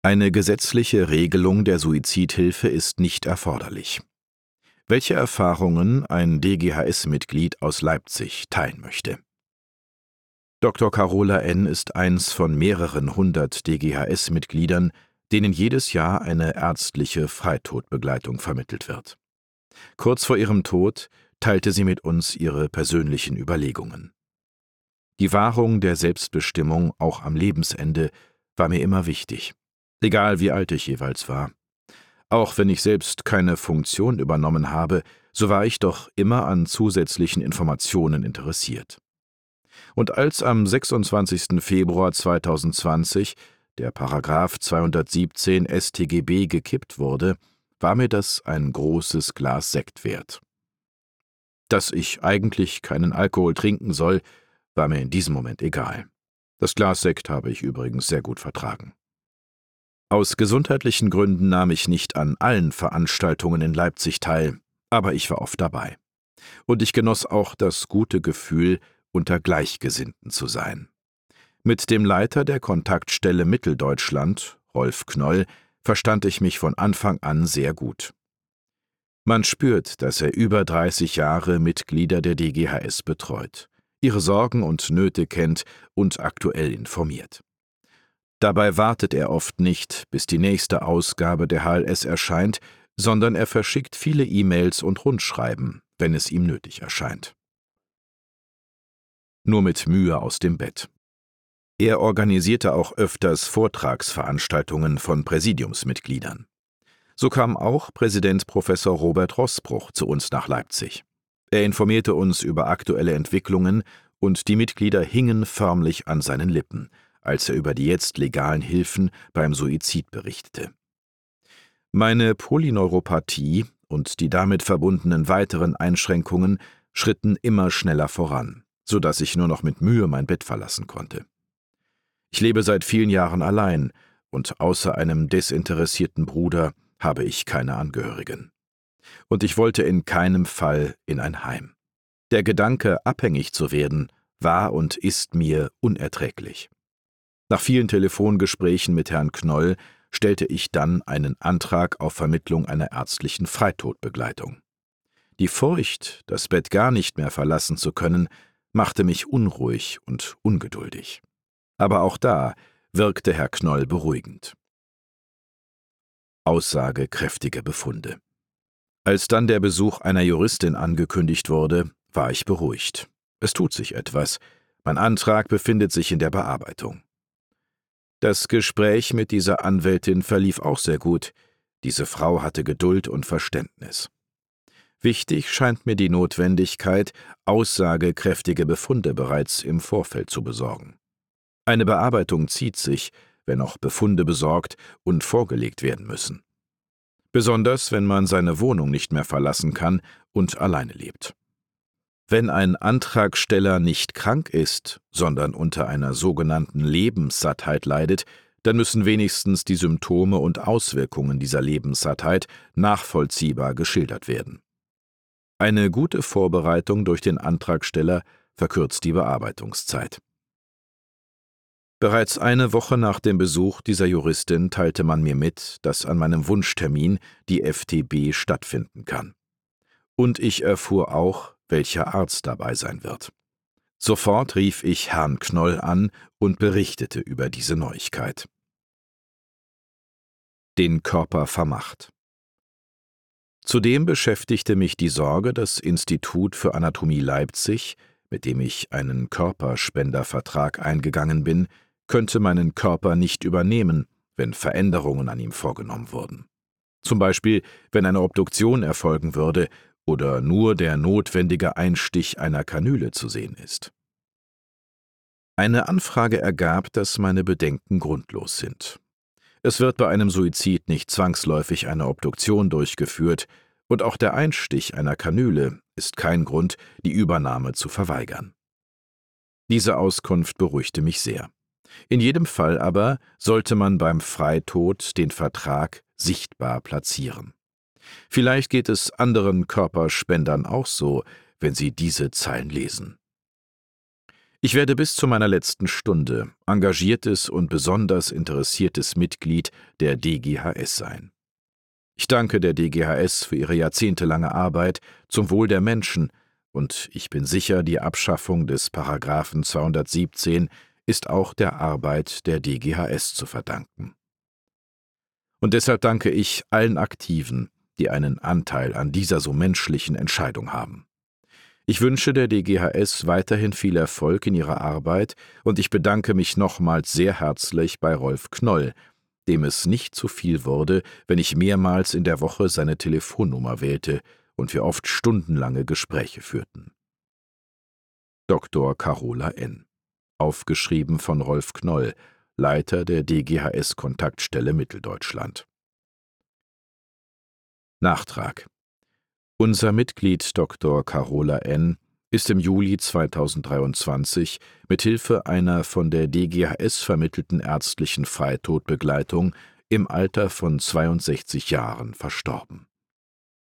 Eine gesetzliche Regelung der Suizidhilfe ist nicht erforderlich. Welche Erfahrungen ein DGHS-Mitglied aus Leipzig teilen möchte. Dr. Carola N. ist eins von mehreren hundert DGHS-Mitgliedern, denen jedes Jahr eine ärztliche Freitodbegleitung vermittelt wird. Kurz vor ihrem Tod teilte sie mit uns ihre persönlichen Überlegungen. Die Wahrung der Selbstbestimmung auch am Lebensende war mir immer wichtig, egal wie alt ich jeweils war. Auch wenn ich selbst keine Funktion übernommen habe, so war ich doch immer an zusätzlichen Informationen interessiert. Und als am 26. Februar 2020 der Paragraph 217 StGB gekippt wurde, war mir das ein großes Glas Sekt wert. Dass ich eigentlich keinen Alkohol trinken soll, war mir in diesem Moment egal. Das Glas Sekt habe ich übrigens sehr gut vertragen. Aus gesundheitlichen Gründen nahm ich nicht an allen Veranstaltungen in Leipzig teil, aber ich war oft dabei. Und ich genoss auch das gute Gefühl, unter Gleichgesinnten zu sein. Mit dem Leiter der Kontaktstelle Mitteldeutschland, Rolf Knoll, verstand ich mich von Anfang an sehr gut. Man spürt, dass er über 30 Jahre Mitglieder der DGHS betreut, ihre Sorgen und Nöte kennt und aktuell informiert. Dabei wartet er oft nicht, bis die nächste Ausgabe der HLS erscheint, sondern er verschickt viele E-Mails und Rundschreiben, wenn es ihm nötig erscheint. Nur mit Mühe aus dem Bett. Er organisierte auch öfters Vortragsveranstaltungen von Präsidiumsmitgliedern. So kam auch Präsident Professor Robert Roßbruch zu uns nach Leipzig. Er informierte uns über aktuelle Entwicklungen und die Mitglieder hingen förmlich an seinen Lippen, als er über die jetzt legalen Hilfen beim Suizid berichtete. Meine Polyneuropathie und die damit verbundenen weiteren Einschränkungen schritten immer schneller voran, sodass ich nur noch mit Mühe mein Bett verlassen konnte. Ich lebe seit vielen Jahren allein und außer einem desinteressierten Bruder habe ich keine Angehörigen. Und ich wollte in keinem Fall in ein Heim. Der Gedanke, abhängig zu werden, war und ist mir unerträglich. Nach vielen Telefongesprächen mit Herrn Knoll stellte ich dann einen Antrag auf Vermittlung einer ärztlichen Freitodbegleitung. Die Furcht, das Bett gar nicht mehr verlassen zu können, machte mich unruhig und ungeduldig. Aber auch da wirkte Herr Knoll beruhigend. Aussagekräftige Befunde. Als dann der Besuch einer Juristin angekündigt wurde, war ich beruhigt. Es tut sich etwas. Mein Antrag befindet sich in der Bearbeitung. Das Gespräch mit dieser Anwältin verlief auch sehr gut. Diese Frau hatte Geduld und Verständnis. Wichtig scheint mir die Notwendigkeit, aussagekräftige Befunde bereits im Vorfeld zu besorgen. Eine Bearbeitung zieht sich, wenn auch Befunde besorgt und vorgelegt werden müssen. Besonders, wenn man seine Wohnung nicht mehr verlassen kann und alleine lebt. Wenn ein Antragsteller nicht krank ist, sondern unter einer sogenannten Lebenssattheit leidet, dann müssen wenigstens die Symptome und Auswirkungen dieser Lebenssattheit nachvollziehbar geschildert werden. Eine gute Vorbereitung durch den Antragsteller verkürzt die Bearbeitungszeit. Bereits eine Woche nach dem Besuch dieser Juristin teilte man mir mit, dass an meinem Wunschtermin die FTB stattfinden kann. Und ich erfuhr auch, welcher Arzt dabei sein wird. Sofort rief ich Herrn Knoll an und berichtete über diese Neuigkeit. Den Körper vermacht. Zudem beschäftigte mich die Sorge, das Institut für Anatomie Leipzig, mit dem ich einen Körperspendervertrag eingegangen bin, könnte meinen Körper nicht übernehmen, wenn Veränderungen an ihm vorgenommen wurden. Zum Beispiel, wenn eine Obduktion erfolgen würde oder nur der notwendige Einstich einer Kanüle zu sehen ist. Eine Anfrage ergab, dass meine Bedenken grundlos sind. Es wird bei einem Suizid nicht zwangsläufig eine Obduktion durchgeführt und auch der Einstich einer Kanüle ist kein Grund, die Übernahme zu verweigern. Diese Auskunft beruhigte mich sehr. In jedem Fall aber sollte man beim Freitod den Vertrag sichtbar platzieren. Vielleicht geht es anderen Körperspendern auch so, wenn sie diese Zeilen lesen. Ich werde bis zu meiner letzten Stunde engagiertes und besonders interessiertes Mitglied der DGHS sein. Ich danke der DGHS für ihre jahrzehntelange Arbeit zum Wohl der Menschen, und ich bin sicher, die Abschaffung des Paragraphen 217 ist auch der Arbeit der DGHS zu verdanken. Und deshalb danke ich allen Aktiven, die einen Anteil an dieser so menschlichen Entscheidung haben. Ich wünsche der DGHS weiterhin viel Erfolg in ihrer Arbeit, und ich bedanke mich nochmals sehr herzlich bei Rolf Knoll, dem es nicht zu viel wurde, wenn ich mehrmals in der Woche seine Telefonnummer wählte und wir oft stundenlange Gespräche führten. Dr. Carola N. Aufgeschrieben von Rolf Knoll, Leiter der DGHS-Kontaktstelle Mitteldeutschland. Nachtrag: Unser Mitglied Dr. Carola N. ist im Juli 2023 mit Hilfe einer von der DGHS vermittelten ärztlichen Freitodbegleitung im Alter von 62 Jahren verstorben.